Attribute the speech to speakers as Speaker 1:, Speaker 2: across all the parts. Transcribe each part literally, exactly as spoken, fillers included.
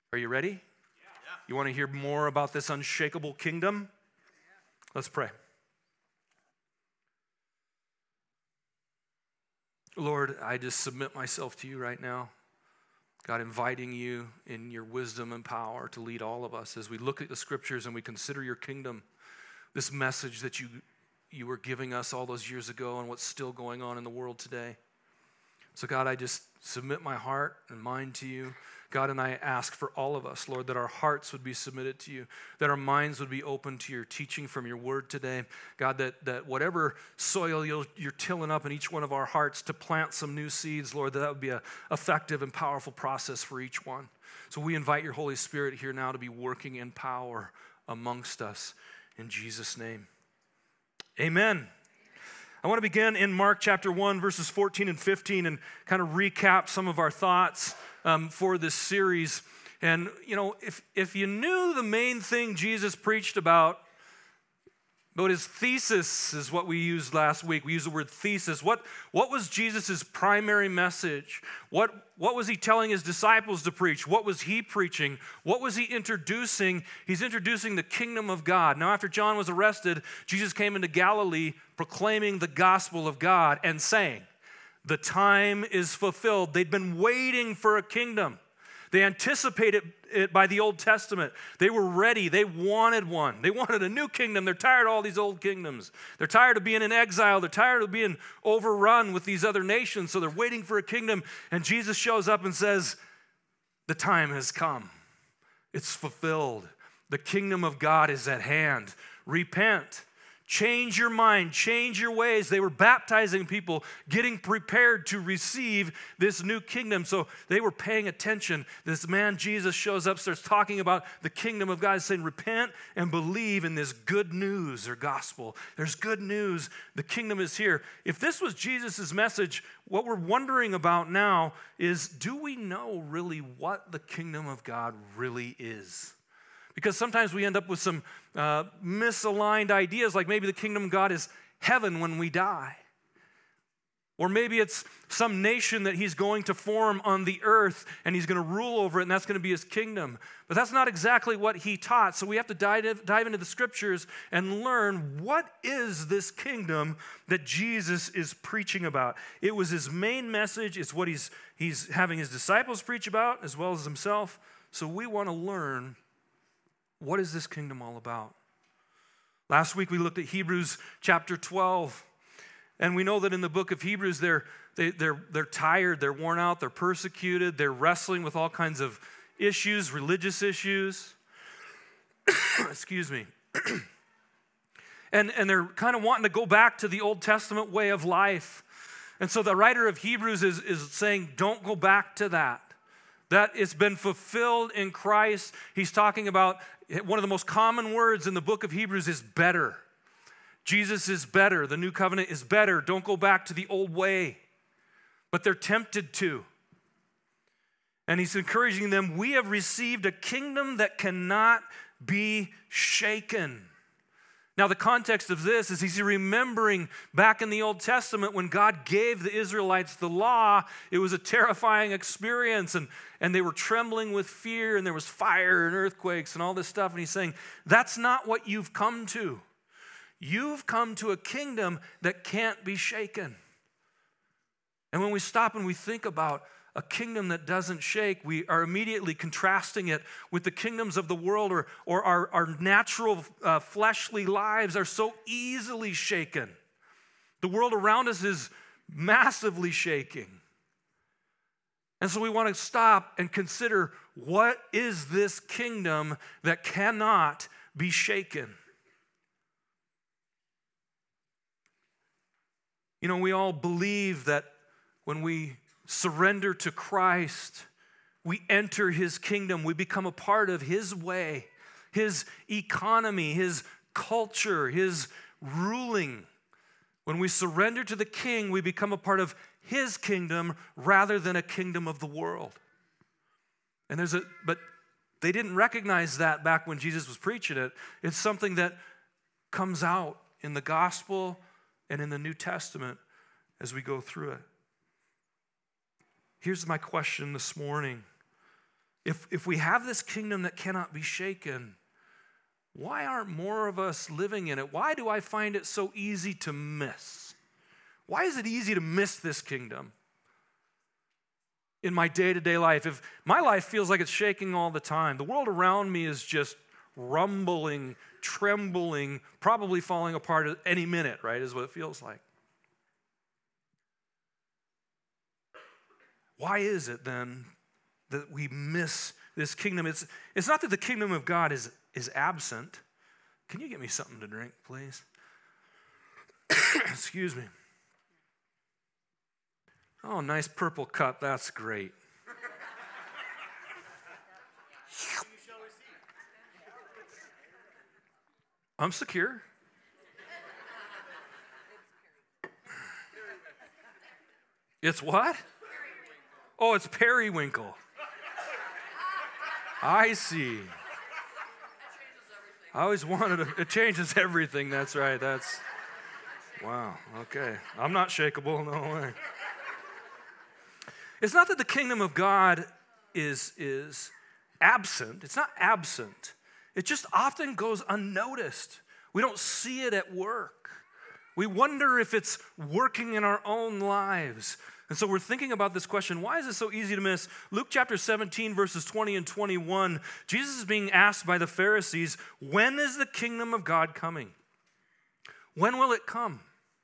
Speaker 1: Are you ready? Yeah. You want to hear more about this unshakable kingdom? Let's pray. Lord, I just submit myself to you right now. God, inviting you in your wisdom and power to lead all of us as we look at the scriptures and we consider your kingdom, this message that you, you were giving us all those years ago and what's still going on in the world today. So God, I just submit my heart and mind to you. God, and I ask for all of us, Lord, that our hearts would be submitted to you, that our minds would be open to your teaching from your word today. God, that, that whatever soil you're, you're tilling up in each one of our hearts to plant some new seeds, Lord, that that would be an effective and powerful process for each one. So we invite your Holy Spirit here now to be working in power amongst us in Jesus' name. Amen. I want to begin in Mark chapter one, verses fourteen and fifteen, and kind of recap some of our thoughts um, for this series. And, you know, if, if you knew the main thing Jesus preached about, but his thesis is what we used last week. We used the word thesis. What, what was Jesus' primary message? What, what was he telling his disciples to preach? What was he preaching? What was he introducing? He's introducing the kingdom of God. Now, after John was arrested, Jesus came into Galilee proclaiming the gospel of God and saying, the time is fulfilled. They'd been waiting for a kingdom. They anticipated it by the Old Testament. They were ready. They wanted one. They wanted a new kingdom. They're tired of all these old kingdoms. They're tired of being in exile. They're tired of being overrun with these other nations. So they're waiting for a kingdom. And Jesus shows up and says, the time has come. It's fulfilled. The kingdom of God is at hand. Repent. Change your mind, change your ways. They were baptizing people, getting prepared to receive this new kingdom. So they were paying attention. This man, Jesus, shows up, starts talking about the kingdom of God, saying, repent and believe in this good news or gospel. There's good news. The kingdom is here. If this was Jesus' message, what we're wondering about now is, do we know really what the kingdom of God really is? Because sometimes we end up with some uh, misaligned ideas, like maybe the kingdom of God is heaven when we die. Or maybe it's some nation that he's going to form on the earth and he's going to rule over it and that's going to be his kingdom. But that's not exactly what he taught. So we have to dive, dive into the scriptures and learn, what is this kingdom that Jesus is preaching about? It was his main message. It's what he's, he's having his disciples preach about as well as himself. So we want to learn, what is this kingdom all about? Last week we looked at Hebrews chapter twelve, and we know that in the book of Hebrews they're, they, they're, they're tired, they're worn out, they're persecuted, they're wrestling with all kinds of issues, religious issues. Excuse me. and, and they're kind of wanting to go back to the Old Testament way of life. And so the writer of Hebrews is, is saying, don't go back to that. That it's been fulfilled in Christ. He's talking about one of the most common words in the book of Hebrews is better. Jesus is better. The new covenant is better. Don't go back to the old way. But they're tempted to. And he's encouraging them, we have received a kingdom that cannot be shaken. Now, the context of this is he's remembering back in the Old Testament when God gave the Israelites the law, it was a terrifying experience, and, and they were trembling with fear, and there was fire and earthquakes and all this stuff. And he's saying, that's not what you've come to. You've come to a kingdom that can't be shaken. And when we stop and we think about a kingdom that doesn't shake, we are immediately contrasting it with the kingdoms of the world, or, or our, our natural uh, fleshly lives are so easily shaken. The world around us is massively shaking. And so we want to stop and consider, what is this kingdom that cannot be shaken? You know, we all believe that when we surrender to Christ, we enter his kingdom. We become a part of his way, his economy, his culture, his ruling. When we surrender to the king, we become a part of his kingdom rather than a kingdom of the world. And there's a, but they didn't recognize that back when Jesus was preaching it. It's something that comes out in the gospel and in the New Testament as we go through it. Here's my question this morning. if, if we have this kingdom that cannot be shaken, why aren't more of us living in it? Why do I find it so easy to miss? Why is it easy to miss this kingdom in my day-to-day life? If my life feels like it's shaking all the time, the world around me is just rumbling, trembling, probably falling apart at any minute, right, is what it feels like. Why is it then that we miss this kingdom? It's, it's not that the kingdom of God is, is absent. Can you get me something to drink, please? Excuse me. Oh, nice purple cup. That's great. I'm secure. It's what? Oh, it's periwinkle. I see. I always wanted to, it changes everything. That's right. That's, wow. Okay. I'm not shakeable. No way. It's not that the kingdom of God is, is absent. It's not absent. It just often goes unnoticed. We don't see it at work. We wonder if it's working in our own lives. And so we're thinking about this question, why is it so easy to miss? Luke chapter seventeen, verses twenty and twenty-one, Jesus is being asked by the Pharisees, when is the kingdom of God coming? When will it come?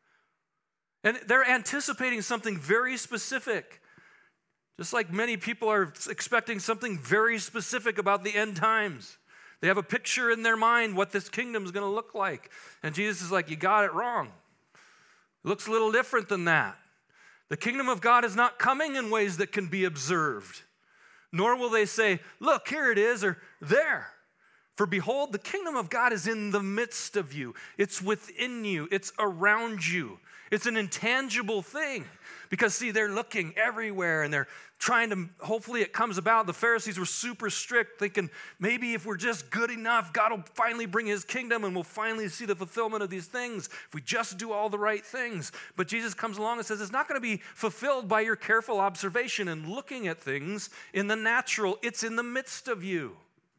Speaker 1: And they're anticipating something very specific. Just like many people are expecting something very specific about the end times. They have a picture in their mind what this kingdom is going to look like. And Jesus is like, you got it wrong. It looks a little different than that. The kingdom of God is not coming in ways that can be observed. Nor will they say, look, here it is, or there. For behold, the kingdom of God is in the midst of you. It's within you. It's around you. It's an intangible thing. Because, see, they're looking everywhere and they're trying to, hopefully it comes about. The Pharisees were super strict, thinking maybe if we're just good enough, God will finally bring his kingdom and we'll finally see the fulfillment of these things if we just do all the right things. But Jesus comes along and says it's not going to be fulfilled by your careful observation and looking at things in the natural. It's in the midst of you.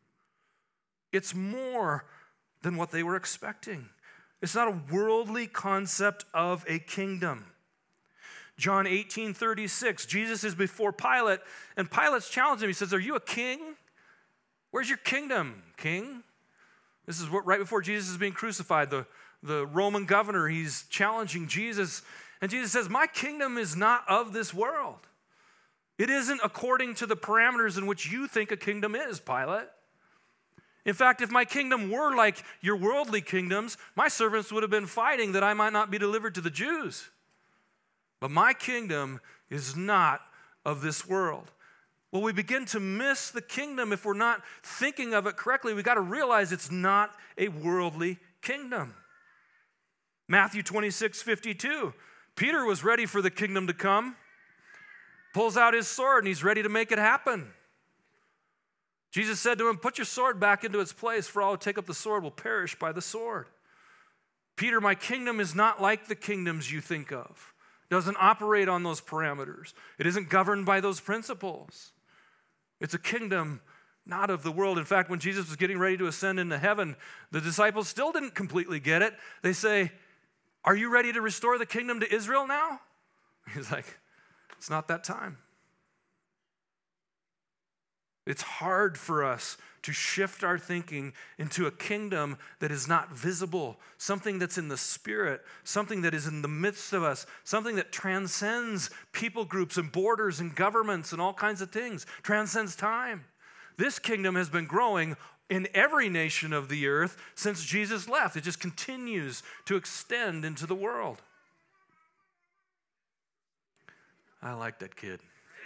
Speaker 1: It's more than what they were expecting. It's not a worldly concept of a kingdom. John eighteen thirty-six, Jesus is before Pilate, and Pilate's challenged him. He says, are you a king? Where's your kingdom, king? This is what right before Jesus is being crucified. The, the Roman governor, he's challenging Jesus. And Jesus says, my kingdom is not of this world. It isn't according to the parameters in which you think a kingdom is, Pilate. In fact, if my kingdom were like your worldly kingdoms, my servants would have been fighting that I might not be delivered to the Jews. But my kingdom is not of this world. Well, we begin to miss the kingdom if we're not thinking of it correctly. We've got to realize it's not a worldly kingdom. Matthew twenty-six fifty-two, Peter was ready for the kingdom to come, pulls out his sword, and he's ready to make it happen. Jesus said to him, put your sword back into its place, for all who take up the sword will perish by the sword. Peter, my kingdom is not like the kingdoms you think of. It doesn't operate on those parameters. It isn't governed by those principles. It's a kingdom not of the world. In fact, when Jesus was getting ready to ascend into heaven, the disciples still didn't completely get it. They say, are you ready to restore the kingdom to Israel now? He's like, it's not that time. It's hard for us to shift our thinking into a kingdom that is not visible, something that's in the spirit, something that is in the midst of us, something that transcends people groups and borders and governments and all kinds of things, transcends time. This kingdom has been growing in every nation of the earth since Jesus left. It just continues to extend into the world. I like that kid.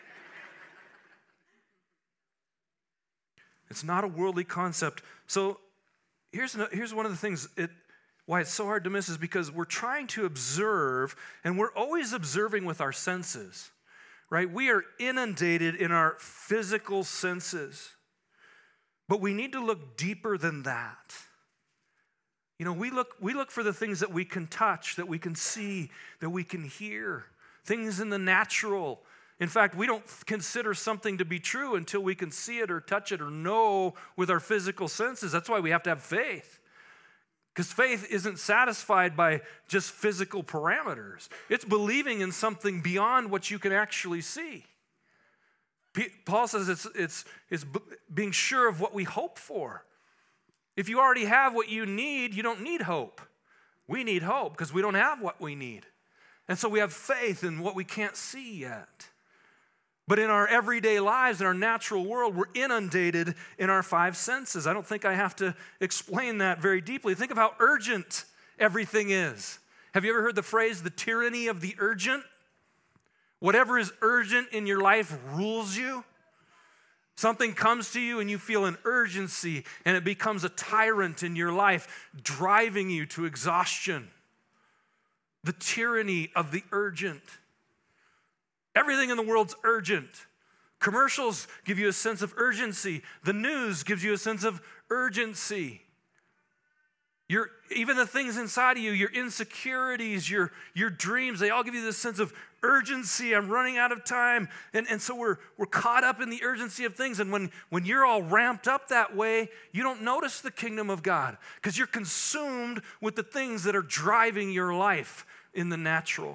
Speaker 1: It's not a worldly concept. So here's, here's one of the things, it, why it's so hard to miss is because we're trying to observe, and we're always observing with our senses, right? We are inundated in our physical senses, but we need to look deeper than that. You know, we look, we look for the things that we can touch, that we can see, that we can hear, things in the natural. In fact, we don't consider something to be true until we can see it or touch it or know with our physical senses. That's why we have to have faith. Because faith isn't satisfied by just physical parameters. It's believing in something beyond what you can actually see. Paul says it's, it's, it's being sure of what we hope for. If you already have what you need, you don't need hope. We need hope because we don't have what we need. And so we have faith in what we can't see yet. But in our everyday lives, in our natural world, we're inundated in our five senses. I don't think I have to explain that very deeply. Think of how urgent everything is. Have you ever heard the phrase, the tyranny of the urgent? Whatever is urgent in your life rules you. Something comes to you and you feel an urgency, and it becomes a tyrant in your life, driving you to exhaustion. The tyranny of the urgent. Everything in the world's urgent. Commercials give you a sense of urgency. The news gives you a sense of urgency. Your, even the things inside of you, your insecurities, your, your dreams, they all give you this sense of urgency. I'm running out of time. And, and so we're, we're caught up in the urgency of things. And when, when you're all ramped up that way, you don't notice the kingdom of God because you're consumed with the things that are driving your life in the natural.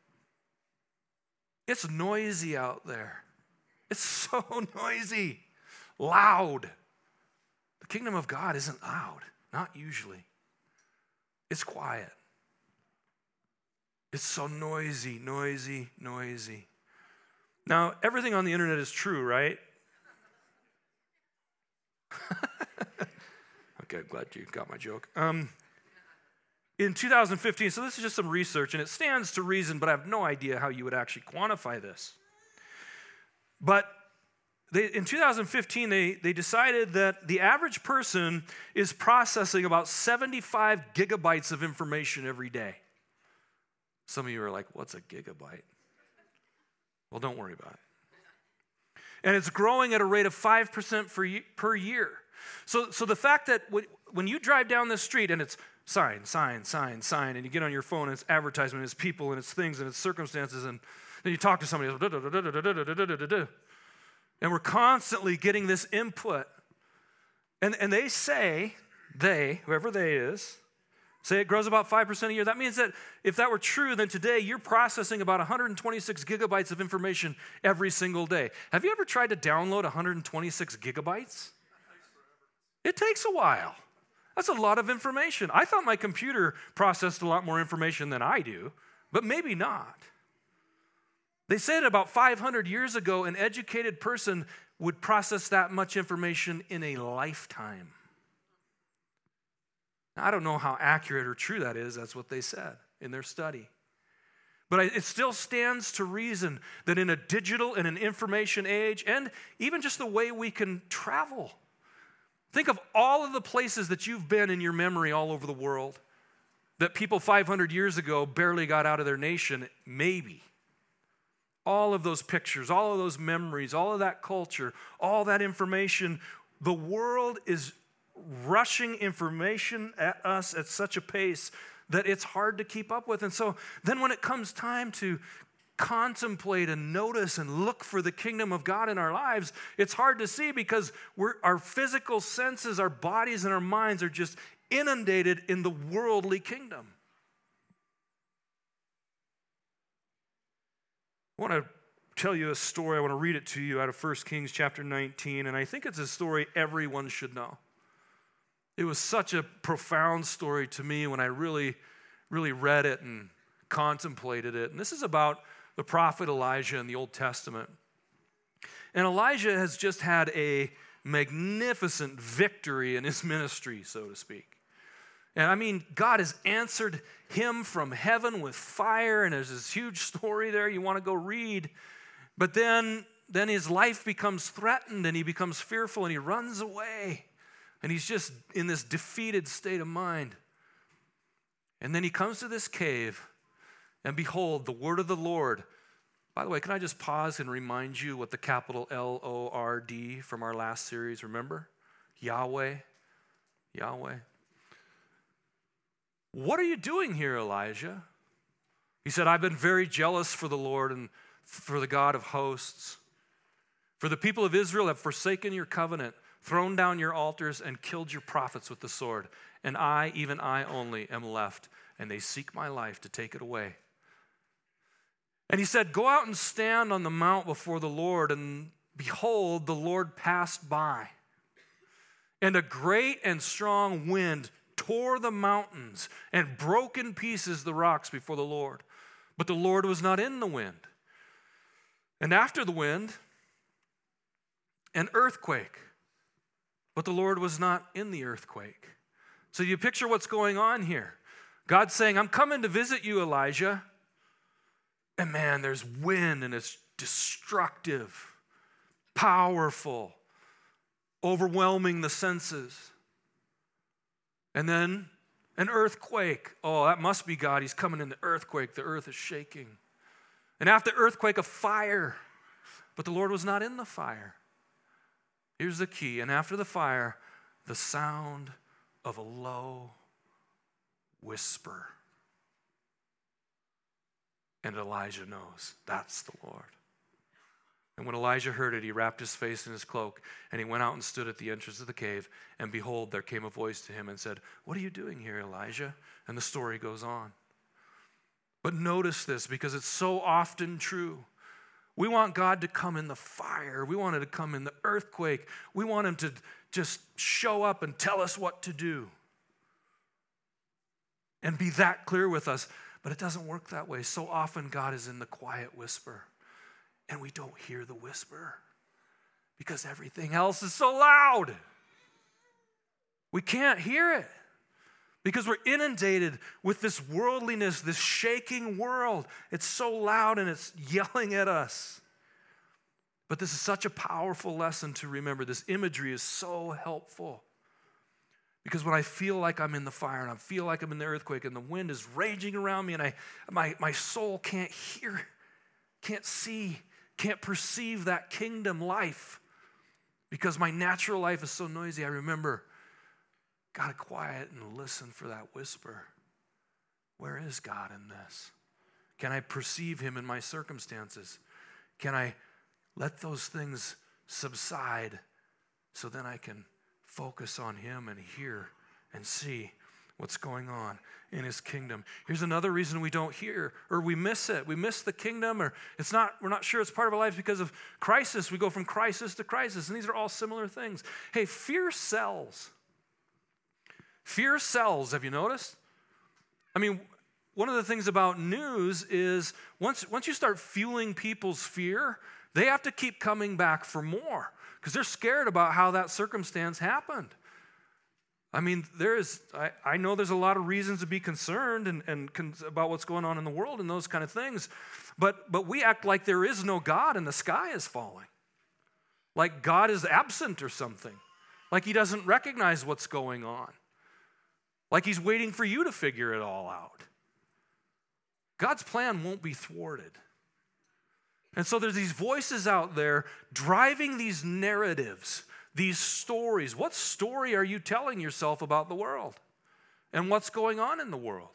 Speaker 1: It's noisy out there. It's so noisy, loud. The kingdom of God isn't loud, not usually. It's quiet. It's so noisy, noisy, noisy. Now, everything on the internet is true, right? Okay, glad you got my joke. Um, in two thousand fifteen, so this is just some research, and it stands to reason, but I have no idea how you would actually quantify this. But they, in two thousand fifteen, they, they decided that the average person is processing about seventy-five gigabytes of information every day. Some of you are like, what's a gigabyte? Well, don't worry about it. And it's growing at a rate of five percent per year. So, so the fact that when you drive down the street and it's sign, sign, sign, sign, and you get on your phone and it's advertisement, it's people, and it's things, and it's circumstances, and then you talk to somebody, and we're constantly getting this input. And, and they say, they, whoever they is, say it grows about five percent a year. That means that if that were true, then today you're processing about one hundred twenty-six gigabytes of information every single day. Have you ever tried to download one hundred twenty-six gigabytes? It takes a while. That's a lot of information. I thought my computer processed a lot more information than I do, but maybe not. They said about five hundred years ago, an educated person would process that much information in a lifetime. Now, I don't know how accurate or true that is. That's what they said in their study. But it still stands to reason that in a digital and an information age, and even just the way we can travel, think of all of the places that you've been in your memory all over the world that people five hundred years ago barely got out of their nation, maybe. All of those pictures, all of those memories, all of that culture, all that information. The world is rushing information at us at such a pace that it's hard to keep up with. And so then when it comes time to contemplate and notice and look for the kingdom of God in our lives, it's hard to see because we're, our physical senses, our bodies, and our minds are just inundated in the worldly kingdom. I want to tell you a story. I want to read it to you out of First Kings chapter nineteen, and I think it's a story everyone should know. It was such a profound story to me when I really, really read it and contemplated it. And this is about the prophet Elijah in the Old Testament. And Elijah has just had a magnificent victory in his ministry, so to speak. And I mean, God has answered him from heaven with fire, and there's this huge story there you want to go read. But then, then his life becomes threatened, and he becomes fearful, and he runs away. And he's just in this defeated state of mind. And then he comes to this cave, and behold, the word of the Lord. By the way, can I just pause and remind you what the capital L O R D from our last series, remember? Yahweh. Yahweh. What are you doing here, Elijah? He said, I've been very jealous for the Lord, and for the God of hosts. For the people of Israel have forsaken your covenant, thrown down your altars, and killed your prophets with the sword. And I, even I only, am left, and they seek my life to take it away. And he said, go out and stand on the mount before the Lord, and behold, the Lord passed by. And a great and strong wind tore the mountains and broke in pieces the rocks before the Lord. But the Lord was not in the wind. And after the wind, an earthquake. But the Lord was not in the earthquake. So you picture what's going on here. God's saying, I'm coming to visit you, Elijah. And man, there's wind and it's destructive, powerful, overwhelming the senses. And then an earthquake. Oh, that must be God. He's coming in the earthquake. The earth is shaking. And after the earthquake, a fire. But the Lord was not in the fire. Here's the key. And after the fire, the sound of a low whisper. And Elijah knows that's the Lord. And when Elijah heard it, he wrapped his face in his cloak, and he went out and stood at the entrance of the cave. And behold, there came a voice to him and said, what are you doing here, Elijah? And the story goes on. But notice this, because it's so often true. We want God to come in the fire. We want him to come in the earthquake. We want him to just show up and tell us what to do. And be that clear with us. But it doesn't work that way. So often God is in the quiet whisper. And we don't hear the whisper. Because everything else is so loud. We can't hear it. Because we're inundated with this worldliness, this shaking world. It's so loud and it's yelling at us. But this is such a powerful lesson to remember. This imagery is so helpful. Because when I feel like I'm in the fire and I feel like I'm in the earthquake and the wind is raging around me and I, my, my soul can't hear, can't see, can't perceive that kingdom life because my natural life is so noisy, I remember, gotta quiet and listen for that whisper. Where is God in this? Can I perceive him in my circumstances? Can I let those things subside so then I can focus on him and hear and see what's going on in his kingdom? Here's another reason we don't hear or we miss it. We miss the kingdom, or it's not, we're not sure it's part of our lives because of crisis. We go from crisis to crisis, and these are all similar things. Hey, fear sells. Fear sells, have you noticed? I mean, one of the things about news is once, once you start fueling people's fear, they have to keep coming back for more because they're scared about how that circumstance happened. I mean, there is, I, I know there's a lot of reasons to be concerned and, and con- about what's going on in the world and those kind of things, but, but we act like there is no God and the sky is falling. Like God is absent or something. Like he doesn't recognize what's going on. Like he's waiting for you to figure it all out. God's plan won't be thwarted. And so there's these voices out there driving these narratives, these stories. What story are you telling yourself about the world and what's going on in the world?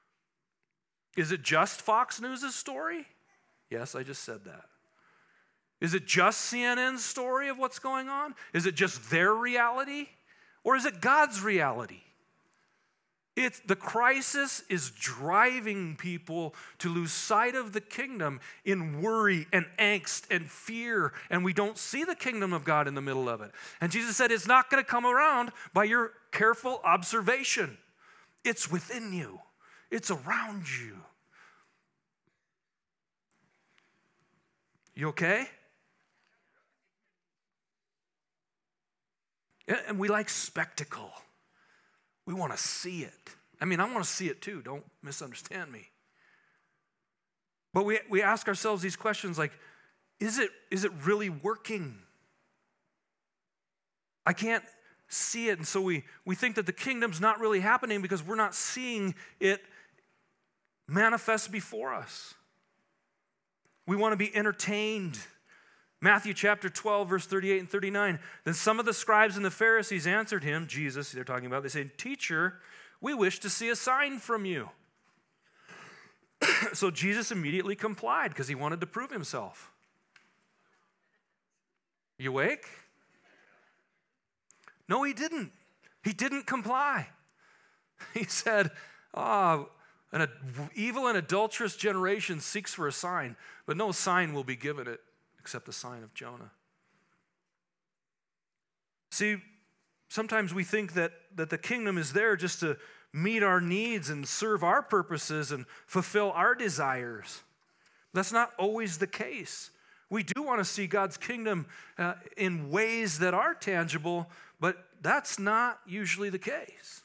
Speaker 1: Is it just Fox News' story? Yes, I just said that. Is it just C N N's story of what's going on? Is it just their reality? Or is it God's reality? It's, the crisis is driving people to lose sight of the kingdom in worry and angst and fear, and we don't see the kingdom of God in the middle of it. And Jesus said it's not going to come around by your careful observation. It's within you. It's around you. You okay? And we like spectacle. We want to see it. I mean, I want to see it too. Don't misunderstand me. But we, we ask ourselves these questions like, is it, is it really working? I can't see it. And so we, we think that the kingdom's not really happening because we're not seeing it manifest before us. We want to be entertained. Matthew chapter twelve, verse thirty-eight and thirty-nine. Then some of the scribes and the Pharisees answered him, Jesus, they're talking about, they said, Teacher, we wish to see a sign from you. So Jesus immediately complied because he wanted to prove himself. You awake? No, he didn't. He didn't comply. He said, oh, an evil and adulterous generation seeks for a sign, but no sign will be given it except the sign of Jonah. See, sometimes we think that, that the kingdom is there just to meet our needs and serve our purposes and fulfill our desires. That's not always the case. We do want to see God's kingdom uh, in ways that are tangible, but that's not usually the case.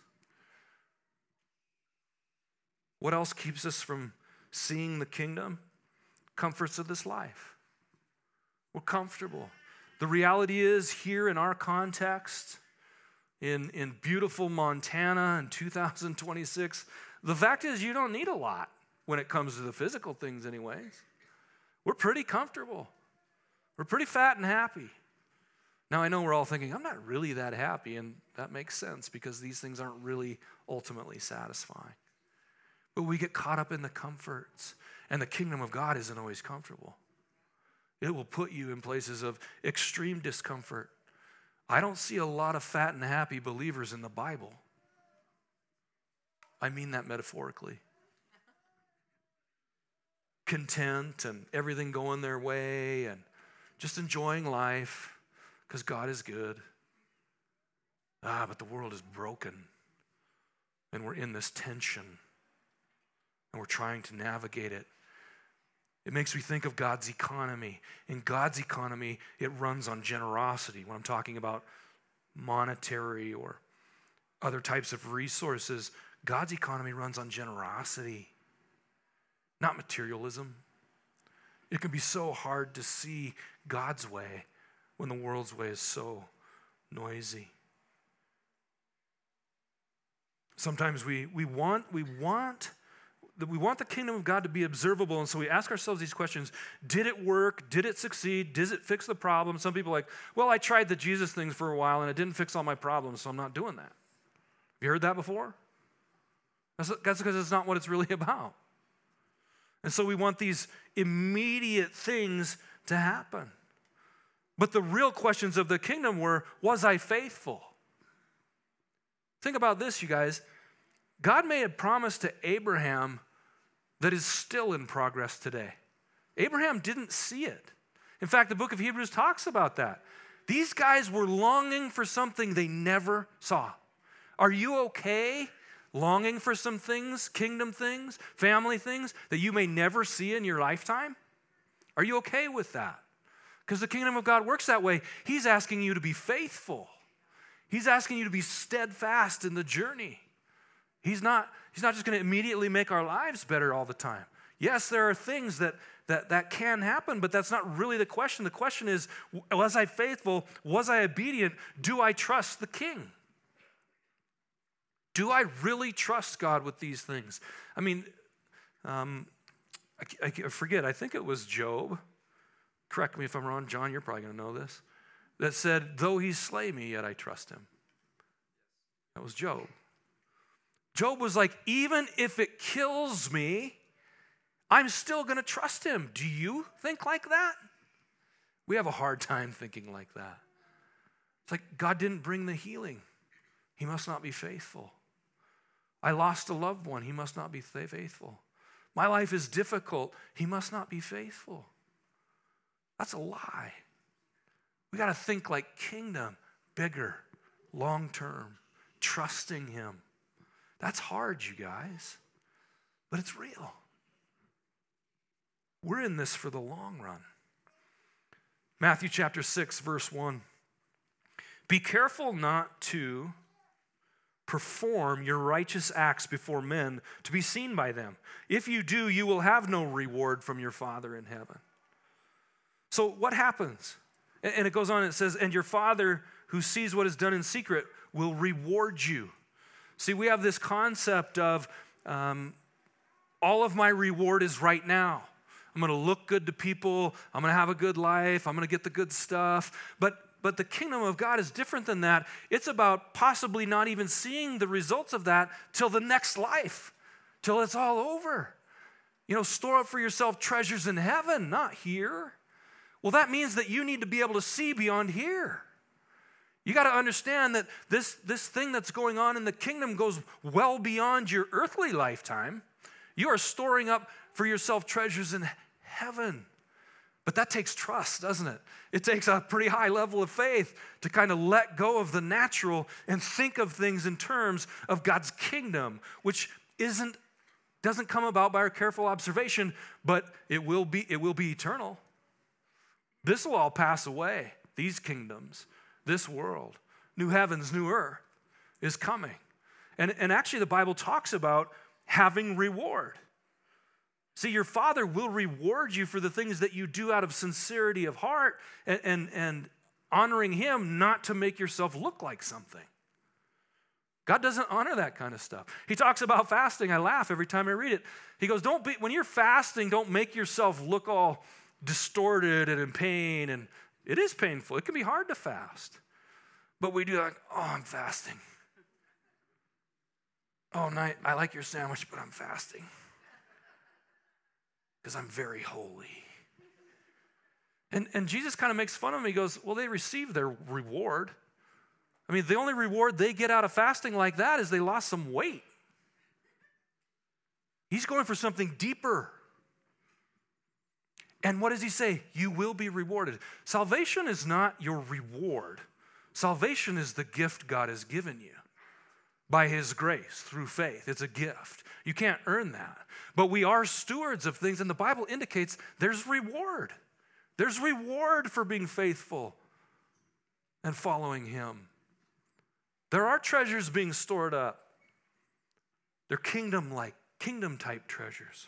Speaker 1: What else keeps us from seeing the kingdom? Comforts of this life. We're comfortable. The reality is, here in our context, in, in beautiful Montana in two thousand twenty-six, the fact is you don't need a lot when it comes to the physical things anyways. We're pretty comfortable. We're pretty fat and happy. Now, I know we're all thinking, I'm not really that happy, and that makes sense because these things aren't really ultimately satisfying. But we get caught up in the comforts, and the kingdom of God isn't always comfortable. It will put you in places of extreme discomfort. I don't see a lot of fat and happy believers in the Bible. I mean that metaphorically. Content and everything going their way and just enjoying life because God is good. Ah, but the world is broken, and we're in this tension, and we're trying to navigate it. It makes me think of God's economy. In God's economy, it runs on generosity. When I'm talking about monetary or other types of resources, God's economy runs on generosity, not materialism. It can be so hard to see God's way when the world's way is so noisy. Sometimes we, we want, we want We want the kingdom of God to be observable, and so we ask ourselves these questions. Did it work? Did it succeed? Does it fix the problem? Some people are like, well, I tried the Jesus things for a while, and it didn't fix all my problems, so I'm not doing that. Have you heard that before? That's, that's because it's not what it's really about. And so we want these immediate things to happen. But the real questions of the kingdom were, was I faithful? Think about this, you guys. God made a promise to Abraham that is still in progress today. Abraham didn't see it. In fact, the book of Hebrews talks about that. These guys were longing for something they never saw. Are you okay longing for some things, kingdom things, family things, that you may never see in your lifetime? Are you okay with that? Because the kingdom of God works that way. He's asking you to be faithful. He's asking you to be steadfast in the journey. He's not, he's not just going to immediately make our lives better all the time. Yes, there are things that, that, that can happen, but that's not really the question. The question is, was I faithful? Was I obedient? Do I trust the King? Do I really trust God with these things? I mean, um, I, I forget, I think it was Job. Correct me if I'm wrong. John, you're probably going to know this. That said, though he slay me, yet I trust him. That was Job. Job was like, even if it kills me, I'm still going to trust him. Do you think like that? We have a hard time thinking like that. It's like God didn't bring the healing. He must not be faithful. I lost a loved one. He must not be faithful. My life is difficult. He must not be faithful. That's a lie. We got to think like kingdom, bigger, long-term, trusting him. That's hard, you guys, but it's real. We're in this for the long run. Matthew chapter six, verse one. Be careful not to perform your righteous acts before men to be seen by them. If you do, you will have no reward from your Father in heaven. So what happens? And it goes on, it says, and your Father who sees what is done in secret will reward you. See, we have this concept of um, all of my reward is right now. I'm going to look good to people. I'm going to have a good life. I'm going to get the good stuff. But but the kingdom of God is different than that. It's about possibly not even seeing the results of that till the next life, till it's all over. You know, store up for yourself treasures in heaven, not here. Well, that means that you need to be able to see beyond here. You got to understand that this, this thing that's going on in the kingdom goes well beyond your earthly lifetime. You are storing up for yourself treasures in heaven. But that takes trust, doesn't it? It takes a pretty high level of faith to kind of let go of the natural and think of things in terms of God's kingdom, which isn't, doesn't come about by our careful observation, but it will be, it will be eternal. This will all pass away, these kingdoms. This world, new heavens, new earth, is coming. And, and actually the Bible talks about having reward. See, your Father will reward you for the things that you do out of sincerity of heart and, and, and honoring Him, not to make yourself look like something. God doesn't honor that kind of stuff. He talks about fasting. I laugh every time I read it. He goes, don't be, when you're fasting, don't make yourself look all distorted and in pain. And it is painful. It can be hard to fast. But we do like, oh, I'm fasting. Oh, night, I like your sandwich, but I'm fasting. Because I'm very holy. And, and Jesus kind of makes fun of me. He goes, well, they received their reward. I mean, the only reward they get out of fasting like that is they lost some weight. He's going for something deeper. And what does he say? You will be rewarded. Salvation is not your reward. Salvation is the gift God has given you by His grace through faith. It's a gift. You can't earn that. But we are stewards of things, and the Bible indicates there's reward. There's reward for being faithful and following Him. There are treasures being stored up. They're kingdom-like, kingdom-type treasures.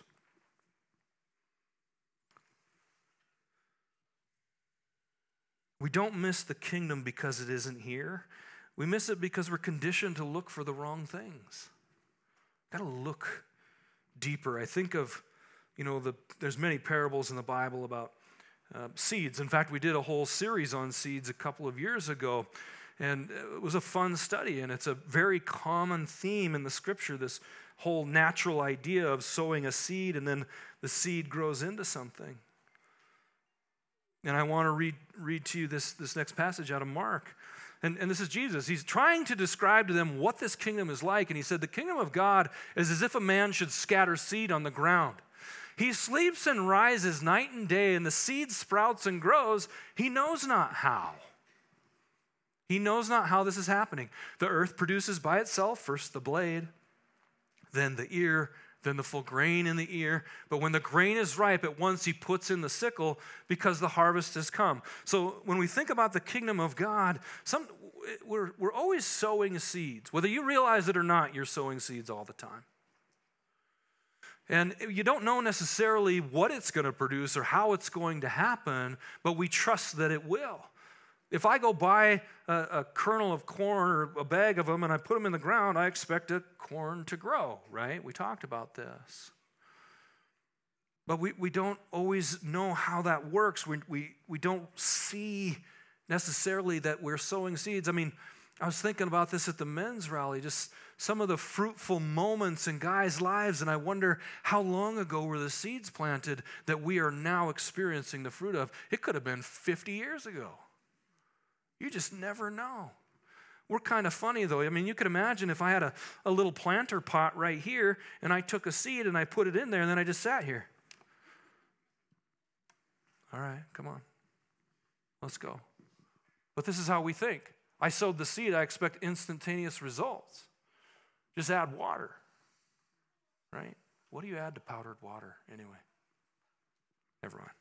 Speaker 1: We don't miss the kingdom because it isn't here. We miss it because we're conditioned to look for the wrong things. Got to look deeper. I think of, you know, the there's many parables in the Bible about uh, seeds. In fact, we did a whole series on seeds a couple of years ago, and it was a fun study, and it's a very common theme in the Scripture, this whole natural idea of sowing a seed, and then the seed grows into something. And I want to read, read to you this, this next passage out of Mark. And, and this is Jesus. He's trying to describe to them what this kingdom is like. And he said, the kingdom of God is as if a man should scatter seed on the ground. He sleeps and rises night and day, and the seed sprouts and grows. He knows not how. He knows not how this is happening. The earth produces by itself first the blade, then the ear, then the full grain in the ear. But when the grain is ripe, at once he puts in the sickle because the harvest has come. So when we think about the kingdom of God, some, we're, we're always sowing seeds. Whether you realize it or not, you're sowing seeds all the time. And you don't know necessarily what it's going to produce or how it's going to happen, but we trust that it will. If I go buy a, a kernel of corn or a bag of them and I put them in the ground, I expect a corn to grow, right? We talked about this. But we, we don't always know how that works. We, we, we don't see necessarily that we're sowing seeds. I mean, I was thinking about this at the men's rally, just some of the fruitful moments in guys' lives, and I wonder how long ago were the seeds planted that we are now experiencing the fruit of? It could have been fifty years ago. You just never know. We're kind of funny, though. I mean, you could imagine if I had a, a little planter pot right here, and I took a seed and I put it in there, and then I just sat here. All right, come on. Let's go. But this is how we think. I sowed the seed, I expect instantaneous results. Just add water, right? What do you add to powdered water anyway? Never mind.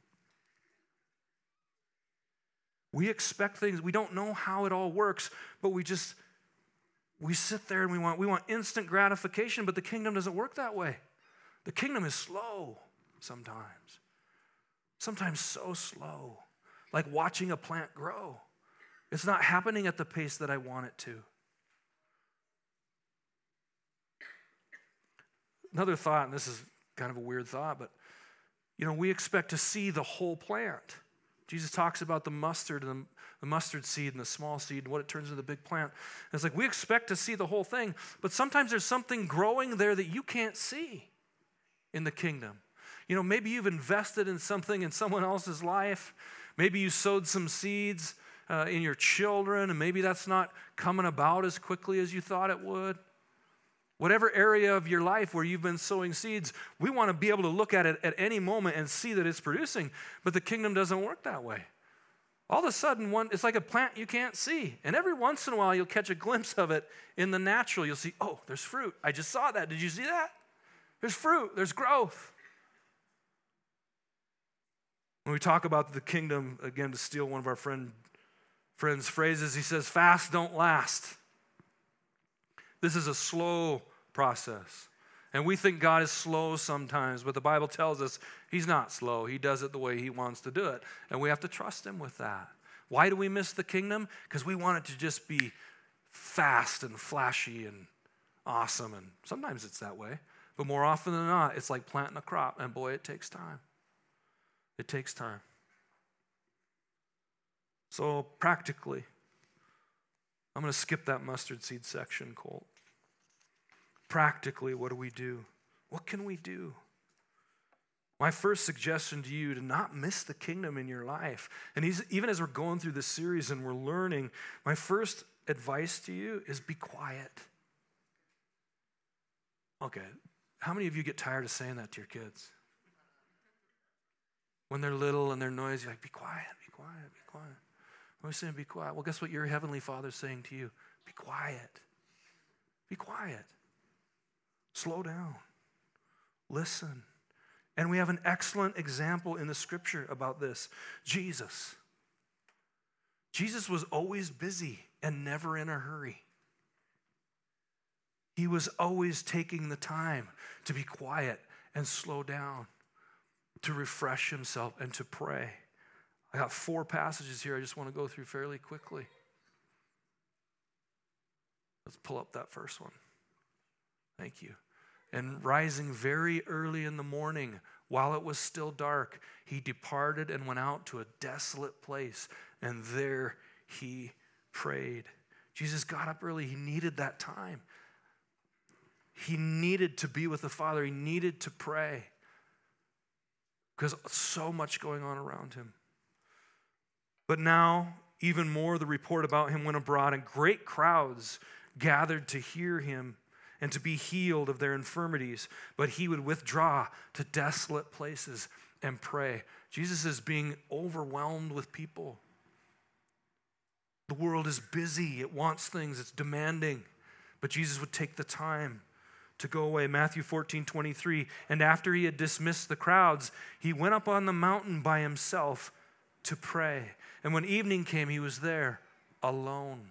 Speaker 1: We expect things, we don't know how it all works, but we just, we sit there and we want, we want instant gratification, but the kingdom doesn't work that way. The kingdom is slow sometimes. Sometimes so slow, like watching a plant grow. It's not happening at the pace that I want it to. Another thought, and this is kind of a weird thought, but you know, we expect to see the whole plant. Jesus talks about the mustard and the, the mustard seed and the small seed and what it turns into the big plant. And it's like we expect to see the whole thing, but sometimes there's something growing there that you can't see in the kingdom. You know, maybe you've invested in something in someone else's life. Maybe you sowed some seeds uh, in your children, and maybe that's not coming about as quickly as you thought it would. Whatever area of your life where you've been sowing seeds, we want to be able to look at it at any moment and see that it's producing. But the kingdom doesn't work that way. All of a sudden, one it's like a plant you can't see. And every once in a while, you'll catch a glimpse of it in the natural. You'll see, oh, there's fruit. I just saw that. Did you see that? There's fruit. There's growth. When we talk about the kingdom, again, to steal one of our friend, friend's phrases, he says, fast don't last. This is a slow process. And we think God is slow sometimes, but the Bible tells us he's not slow. He does it the way he wants to do it. And we have to trust him with that. Why do we miss the kingdom? Because we want it to just be fast and flashy and awesome. And sometimes it's that way. But more often than not, it's like planting a crop. And boy, it takes time. It takes time. So practically, I'm going to skip that mustard seed section, Colt. Practically, what do we do? What can we do? My first suggestion to you, to not miss the kingdom in your life, and even as we're going through this series and we're learning, my first advice to you is be quiet. Okay, how many of you get tired of saying that to your kids? When they're little and they're noisy, you're like, be quiet, be quiet, be quiet. When we're saying be quiet, well, guess what your heavenly Father's saying to you? Be quiet. Be quiet. Slow down. Listen. And we have an excellent example in the scripture about this. Jesus. Jesus was always busy and never in a hurry. He was always taking the time to be quiet and slow down, to refresh himself and to pray. I got four passages here I just want to go through fairly quickly. Let's pull up that first one. Thank you. And rising very early in the morning, while it was still dark, he departed and went out to a desolate place, and there he prayed. Jesus got up early. He needed that time. He needed to be with the Father. He needed to pray because so much going on around him. But now, even more, the report about him went abroad, and great crowds gathered to hear him and to be healed of their infirmities. But he would withdraw to desolate places and pray. Jesus is being overwhelmed with people. The world is busy. It wants things. It's demanding. But Jesus would take the time to go away. Matthew fourteen twenty-three, and after he had dismissed the crowds, he went up on the mountain by himself to pray. And when evening came, he was there alone.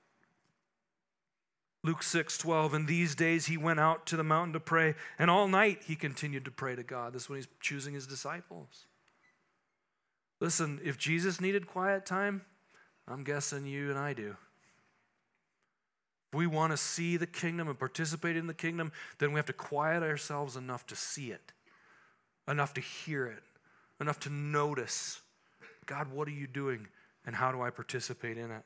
Speaker 1: Luke six twelve, in these days he went out to the mountain to pray, and all night he continued to pray to God. This is when he's choosing his disciples. Listen, if Jesus needed quiet time, I'm guessing you and I do. If we want to see the kingdom and participate in the kingdom, then we have to quiet ourselves enough to see it, enough to hear it, enough to notice, God, what are you doing, and how do I participate in it?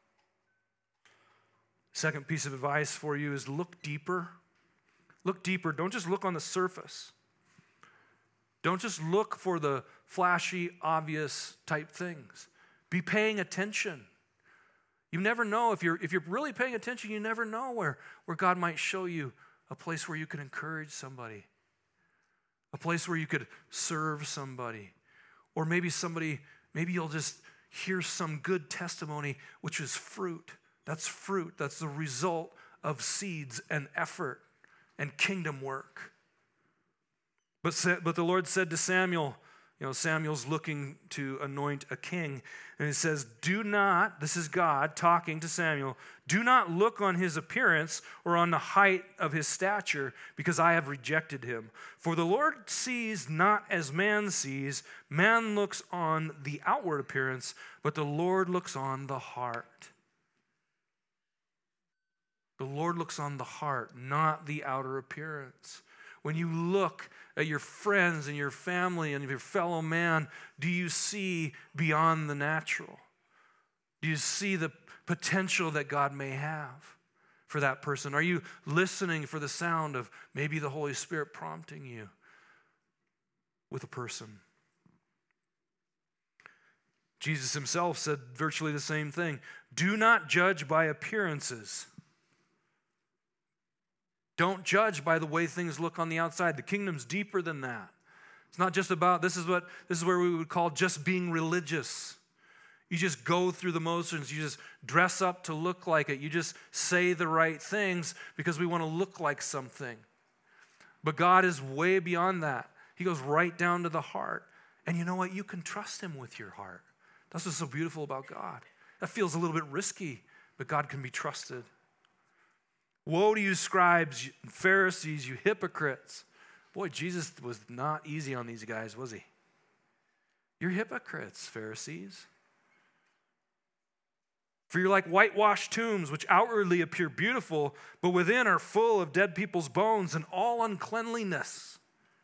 Speaker 1: Second piece of advice for you is look deeper. Look deeper. Don't just look on the surface. Don't just look for the flashy, obvious type things. Be paying attention. You never know, if you're if you're really paying attention, you never know where, where God might show you a place where you can encourage somebody, a place where you could serve somebody, or maybe somebody, maybe you'll just hear some good testimony, which is fruit. That's fruit. That's the result of seeds and effort and kingdom work. But, but the Lord said to Samuel, you know, Samuel's looking to anoint a king, and he says, do not, this is God talking to Samuel, do not look on his appearance or on the height of his stature, because I have rejected him. For the Lord sees not as man sees. Man looks on the outward appearance, but the Lord looks on the heart. The Lord looks on the heart, not the outer appearance. When you look at your friends and your family and your fellow man, do you see beyond the natural? Do you see the potential that God may have for that person? Are you listening for the sound of maybe the Holy Spirit prompting you? with a person. Jesus himself said virtually the same thing. Do not judge by appearances. Don't judge by the way things look on the outside. The kingdom's deeper than that. It's not just about, this is what this is where we would call just being religious. You just go through the motions. You just dress up to look like it. You just say the right things because we want to look like something. But God is way beyond that. He goes right down to the heart. And you know what? You can trust him with your heart. That's what's so beautiful about God. That feels a little bit risky, but God can be trusted. Woe to you, scribes, Pharisees, you hypocrites. Boy, Jesus was not easy on these guys, was he? You're hypocrites, Pharisees. For you're like whitewashed tombs, which outwardly appear beautiful, but within are full of dead people's bones and all uncleanliness.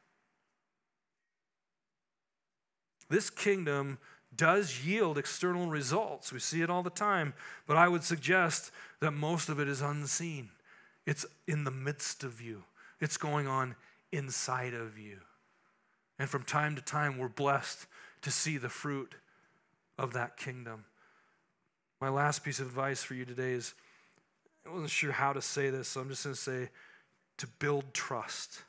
Speaker 1: This kingdom does yield external results. We see it all the time, but I would suggest that most of it is unseen. It's in the midst of you. It's going on inside of you. And from time to time, we're blessed to see the fruit of that kingdom. My last piece of advice for you today is, I wasn't sure how to say this, so I'm just going to say, to build trust.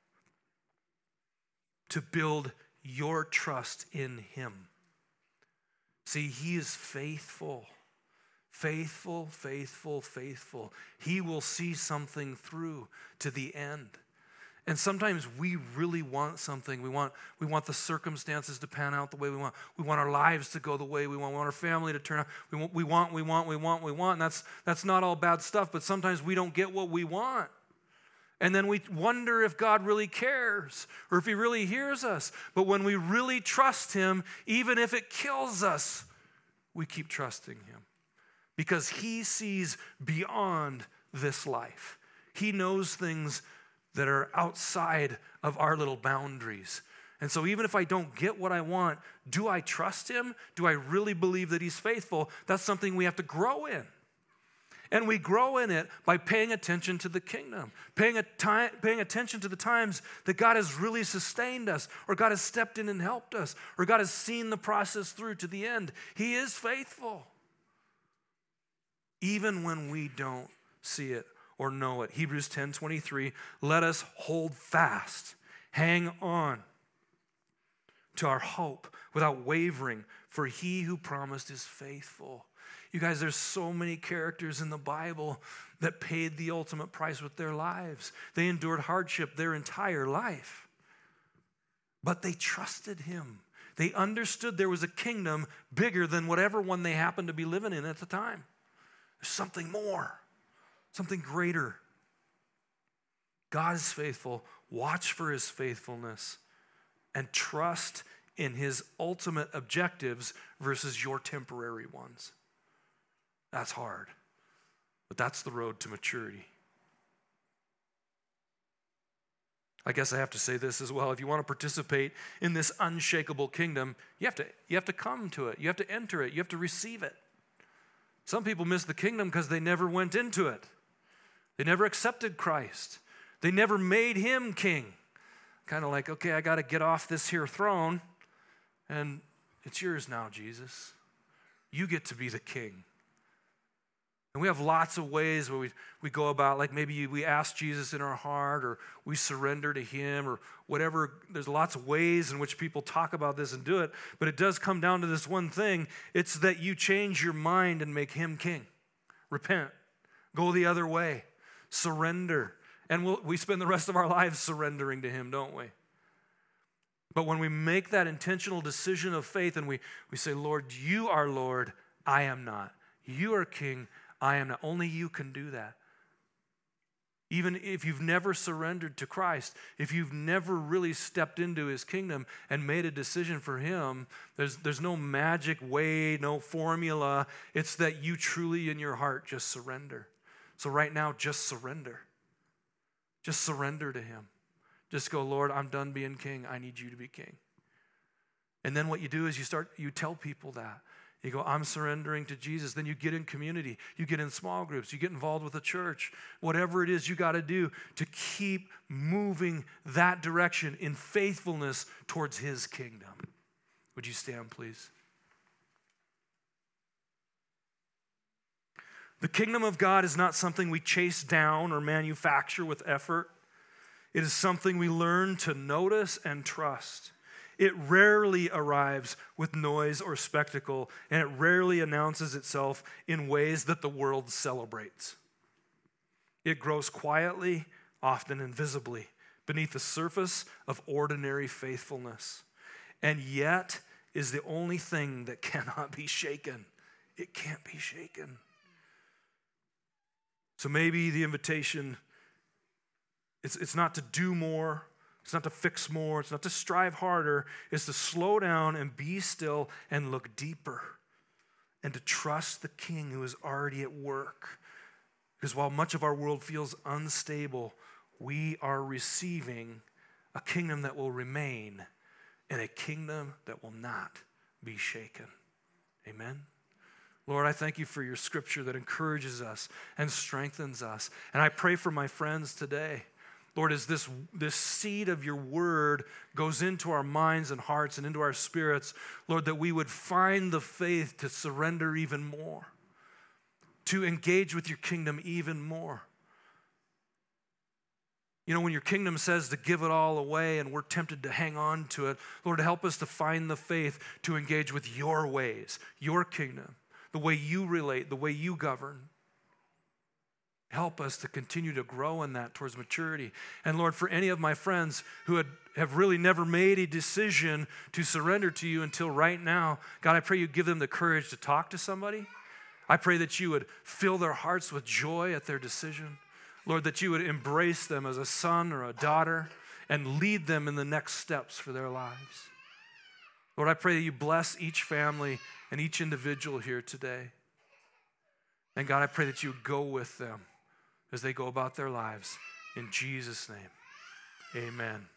Speaker 1: To build your trust in him. See, he is faithful. Faithful, faithful, faithful. He will see something through to the end. And sometimes we really want something. We want, we want the circumstances to pan out the way we want. We want our lives to go the way we want. We want our family to turn out. We want, we want, we want, we want, we want. And that's, that's not all bad stuff, but sometimes we don't get what we want. And then we wonder if God really cares or if he really hears us. But when we really trust him, even if it kills us, we keep trusting him because he sees beyond this life. He knows things that are outside of our little boundaries. And so even if I don't get what I want, do I trust him? Do I really believe that he's faithful? That's something we have to grow in. And we grow in it by paying attention to the kingdom, paying, a time, paying attention to the times that God has really sustained us, or God has stepped in and helped us, or God has seen the process through to the end. He is faithful, even when we don't see it or know it. Hebrews ten twenty-three, let us hold fast, hang on to our hope without wavering, for he who promised is faithful. You guys, there's so many characters in the Bible that paid the ultimate price with their lives. They endured hardship their entire life. But they trusted him. They understood there was a kingdom bigger than whatever one they happened to be living in at the time. There's something more, something greater. God is faithful. Watch for his faithfulness and trust in his ultimate objectives versus your temporary ones. That's hard, but that's the road to maturity. I guess I have to say this as well. If you want to participate in this unshakable kingdom, you have to, you have to come to it. You have to enter it. You have to receive it. Some people miss the kingdom because they never went into it. They never accepted Christ. They never made him king. Kind of like, okay, I got to get off this here throne, and it's yours now, Jesus. You get to be the king. And we have lots of ways where we, we go about, like maybe we ask Jesus in our heart or we surrender to him or whatever. There's lots of ways in which people talk about this and do it, but it does come down to this one thing. It's that you change your mind and make him king. Repent. Go the other way. Surrender. And we'll, we spend the rest of our lives surrendering to him, don't we? But when we make that intentional decision of faith and we, we say, Lord, you are Lord, I am not. You are king, I am not. Only you can do that. Even if you've never surrendered to Christ, if you've never really stepped into his kingdom and made a decision for him, there's, there's no magic way, no formula. It's that you truly in your heart just surrender. So right now, just surrender. Just surrender to him. Just go, Lord, I'm done being king. I need you to be king. And then what you do is you start, you tell people that. You go, I'm surrendering to Jesus. Then you get in community. You get in small groups. You get involved with a church. Whatever it is you got to do to keep moving that direction in faithfulness towards his kingdom. Would you stand, please? The kingdom of God is not something we chase down or manufacture with effort. It is something we learn to notice and trust. It rarely arrives with noise or spectacle, and it rarely announces itself in ways that the world celebrates. It grows quietly, often invisibly, beneath the surface of ordinary faithfulness, and yet is the only thing that cannot be shaken. It can't be shaken. So maybe the invitation, it's, it's not to do more, it's not to fix more, it's not to strive harder, it's to slow down and be still and look deeper and to trust the King who is already at work. Because while much of our world feels unstable, we are receiving a kingdom that will remain and a kingdom that will not be shaken. Amen? Lord, I thank you for your scripture that encourages us and strengthens us. And I pray for my friends today. Lord, as this, this seed of your word goes into our minds and hearts and into our spirits, Lord, that we would find the faith to surrender even more, to engage with your kingdom even more. You know, when your kingdom says to give it all away and we're tempted to hang on to it, Lord, help us to find the faith to engage with your ways, your kingdom, the way you relate, the way you govern. Help us to continue to grow in that towards maturity. And Lord, for any of my friends who had, have really never made a decision to surrender to you until right now, God, I pray you give them the courage to talk to somebody. I pray that you would fill their hearts with joy at their decision. Lord, that you would embrace them as a son or a daughter and lead them in the next steps for their lives. Lord, I pray that you bless each family and each individual here today. And God, I pray that you would go with them as they go about their lives. In Jesus' name, amen.